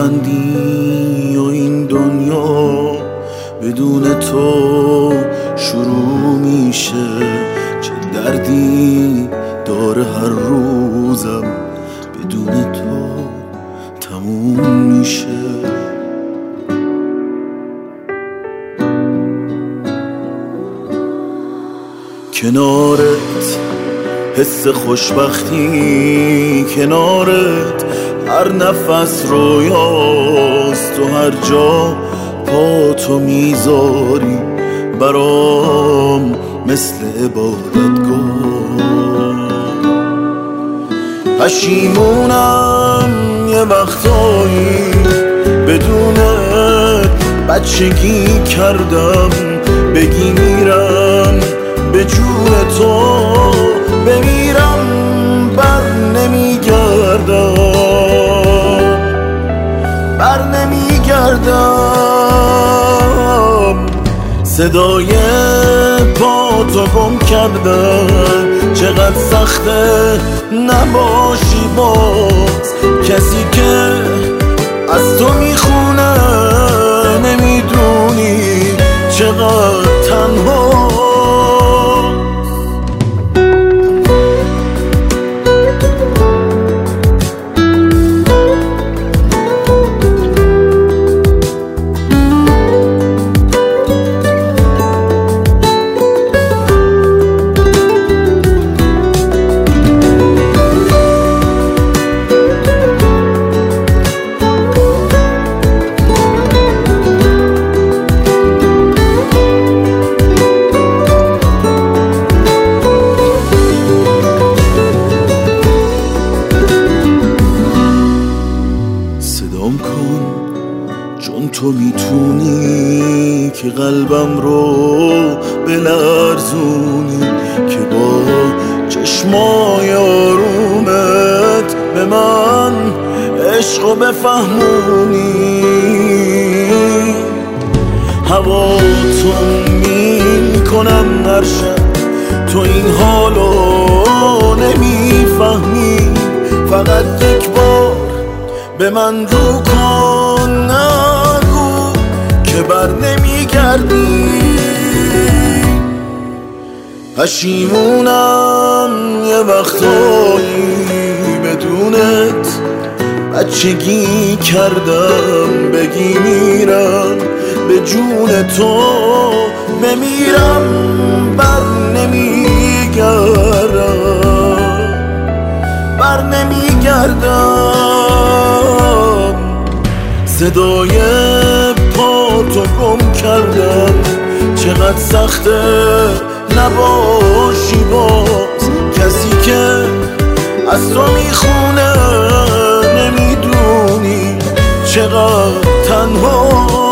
بلندی و این دنیا بدون تو شروع میشه. چه دردی داره هر روزم بدون تو تموم میشه. کنارت حس خوشبختی، کنارت هر نفس رویاست. تو هر جا پاتو میذاری برام مثل عبادتگاه. پشیمونم یه وقتایی بدونت بچگی کردم. بگی میرم به جون تو بمیرم بر نمیگردم. صدای پاتو گم کردم. چقدر سخته نباشی باز کسی که از تو میخونه. نمیدونی چقدر تنها. چون تو میتونی که قلبم رو بلرزونی، که با چشمای آرومت به من عشقو بفهمونی. هواتو میکنم هر شب، تو این حالو نمیفهمی. فقط یک بار به من رو کن، نگو که بر نمیگردی. پشیمونم یه وقتایی بدونت بچگی کردم. بگی میرم به جون تو بمیرم بر نمیگردم. صدای پاتو گم کردم. چقدر سخته نباشی باز کسی که از تو میخونه. نمیدونی چقدر تنها.